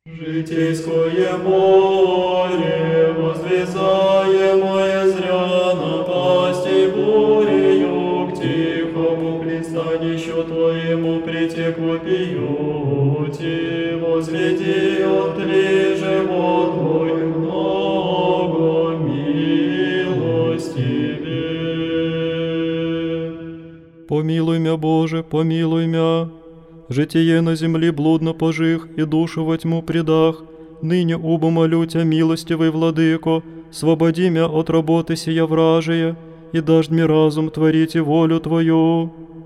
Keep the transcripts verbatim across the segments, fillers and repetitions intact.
Житейское море, возвязаемое зря напасти бурею, к тихому пристанищу Твоему притек вопиюти, возгляди от Ли живот Твой много милостивее. Помилуй мя, Боже, помилуй мя. Житие на земли блудно пожих, и душу во тьму предах. Ныне убо молю Тя, милостивый владыко, свободи мя от работы сия вражия, и дашь мне разум творить и волю Твою.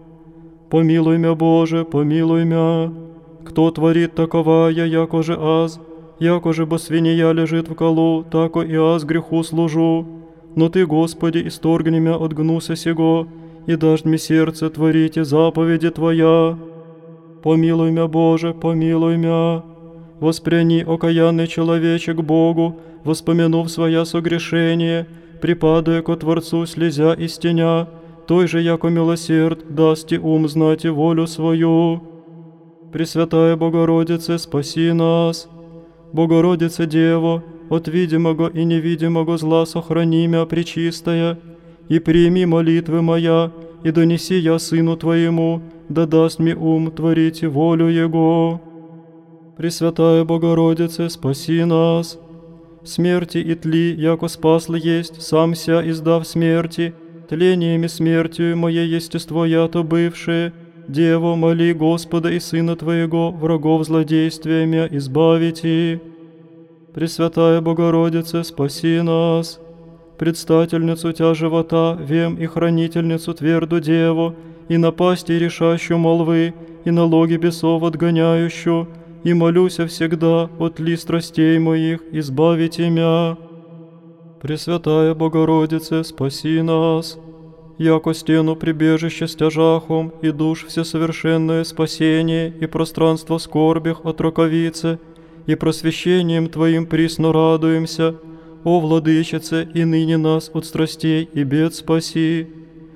Помилуй мя, Боже, помилуй мя. Кто творит таковая, яко же аз, яко же бо свинья лежит в колу, тако и аз греху служу. Но Ты, Господи, исторгни мя от гнуса сего, и дашь мне сердце творить и заповеди Твоя. Помилуй мя, Боже, помилуй мя. Воспряни, окаянный человечек, Богу, воспомянув своя согрешение, припадая ко Творцу, слезя и стеня, той же, яко милосерд, даст и ум знать и волю свою. Пресвятая Богородице, спаси нас. Богородице Дево, от видимого и невидимого зла сохрани мя, пречистая, и прими молитвы моя, и донеси я Сыну Твоему, да даст мне ум творить волю Его. Пресвятая Богородице, спаси нас. Смерти и тли, яко спасл есть, сам ся издав смерти, тлениями смертью мое естество я-то бывшее, Дево, моли Господа и Сына Твоего, врагов злодействиями избавите. Пресвятая Богородице, спаси нас. Предстательницу Тя живота, вем и хранительницу тверду Деву, и напасти решащую молвы, и налоги бесов отгоняющую, и молюся всегда от ли страстей моих, избавите мя. Пресвятая Богородице, спаси нас. Яко стену прибежище стяжахом, и душ всесовершенное спасение, и пространство скорбях от раковицы, и просвещением Твоим присно радуемся, о Владычице, и ныне нас от страстей и бед спаси.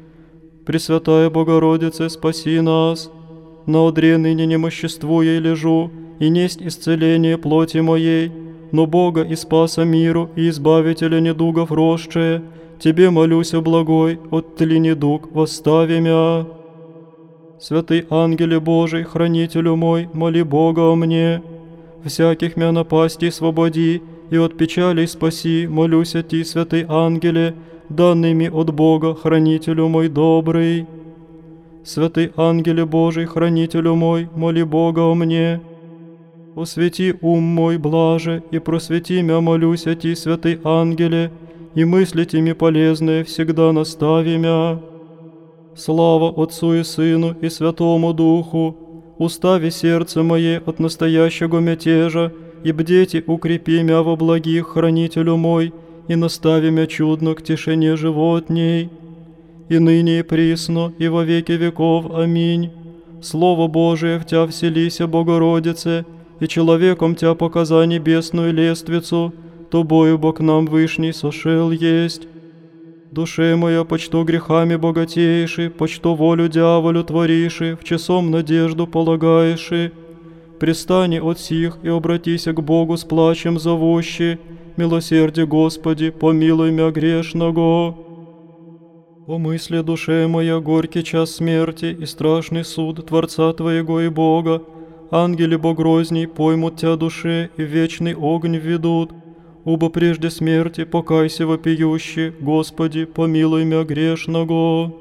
Пресвятая Богородице, спаси нас. На одре ныне немоществуя лежу, и несть исцеление плоти моей, но Бога и Спаса миру, и Избавителя недугов росшее, Тебе молюся, благой, от тли недуг восстави мя. Святый ангеле Божий, хранителю мой, моли Бога о мне. Всяких мя напастей свободи, и от печалей спаси, молюся Ти, святый ангеле, данными от Бога, хранителю мой добрый. Святый ангеле Божий, хранителю мой, моли Бога о мне. Освети ум мой блаже, и просвети мя, молюся Ти, святый ангеле, и мысли Тими полезные всегда настави мя. Слава Отцу и Сыну и Святому Духу, устави сердце мое от настоящего мятежа, и бдете укрепи мя во благих, хранителю мой, и настави мя чудно к тишине животней. И ныне и присно, и во веки веков. Аминь. Слово Божие в Тя вселися, Богородице, и человеком Тя показа небесную лествицу, Тобою Бог нам вышний сошел есть. Душе моя, почто грехами богатейши, почто волю дьяволю твориши, в часом надежду полагаеши. Пристани от сих и обратися к Богу с плачем зовущи. Милосердие Господи, помилуй мя грешного. Помысли, душе моя, горький час смерти и страшный суд Творца Твоего и Бога. Ангели богрозней поймут Тя душе и в вечный огонь введут. Убо прежде смерти покайся вопиющий, Господи, помилуй мя грешного.